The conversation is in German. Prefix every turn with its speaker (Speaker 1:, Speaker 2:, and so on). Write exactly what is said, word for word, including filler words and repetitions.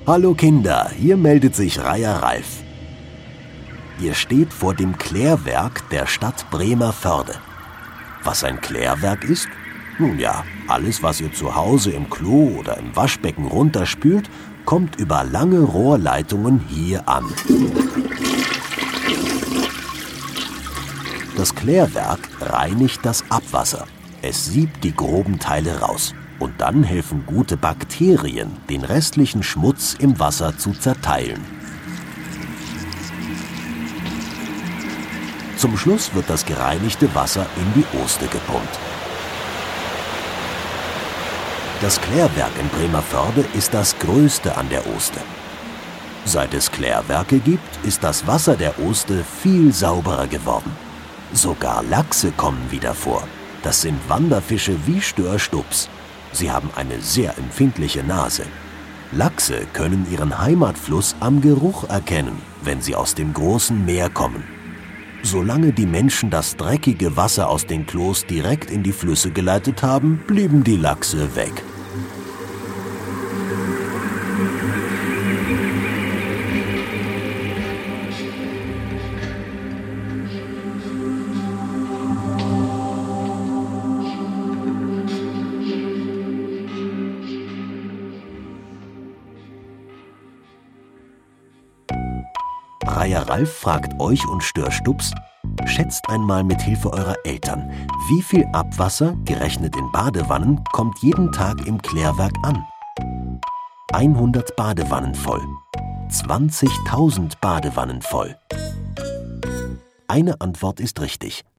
Speaker 1: Hallo Kinder, hier meldet sich Reiher Ralf. Ihr steht vor dem Klärwerk der Stadt Bremervörde. Was ein Klärwerk ist? Nun ja, alles, was ihr zu Hause im Klo oder im Waschbecken runterspült, kommt über lange Rohrleitungen hier an. Das Klärwerk reinigt das Abwasser. Es siebt die groben Teile raus. Und dann helfen gute Bakterien, den restlichen Schmutz im Wasser zu zerteilen. Zum Schluss wird das gereinigte Wasser in die Oste gepumpt. Das Klärwerk in Bremervörde ist das größte an der Oste. Seit es Klärwerke gibt, ist das Wasser der Oste viel sauberer geworden. Sogar Lachse kommen wieder vor. Das sind Wanderfische wie Störstups. Sie haben eine sehr empfindliche Nase. Lachse können ihren Heimatfluss am Geruch erkennen, wenn sie aus dem großen Meer kommen. Solange die Menschen das dreckige Wasser aus den Klos direkt in die Flüsse geleitet haben, blieben die Lachse weg. Reiher Ralf fragt euch und Störstups: Schätzt einmal mit Hilfe eurer Eltern, wie viel Abwasser, gerechnet in Badewannen, kommt jeden Tag im Klärwerk an? hundert Badewannen voll. zwanzigtausend Badewannen voll. Eine Antwort ist richtig.